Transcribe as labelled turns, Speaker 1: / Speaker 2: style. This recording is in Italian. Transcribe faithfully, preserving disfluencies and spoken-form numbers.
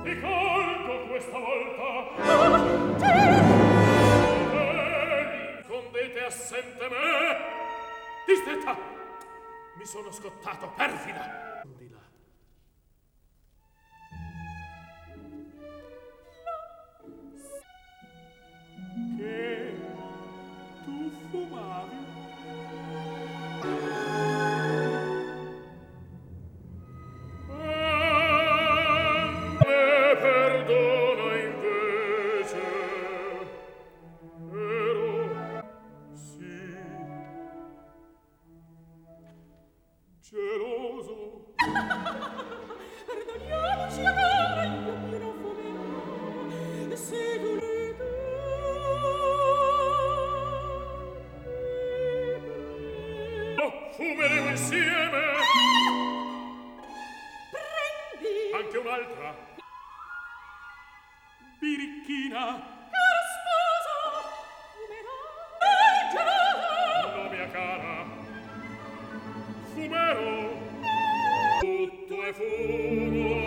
Speaker 1: Ti colgo questa volta. Vedi, condete assente me. Distetta. Mi sono scottato, perfida. Di là. Che tu fumavi? Perdona invece, ero, sì, geloso.
Speaker 2: Perdoniamoci allora, io però fumerò, se volete.
Speaker 1: Oh, fumeremo insieme.
Speaker 2: Prendi.
Speaker 1: Anche un'altra. Birichina.
Speaker 2: Cara sposa, fumerò.
Speaker 1: No, mia cara. Fumero. Tutto è fumo.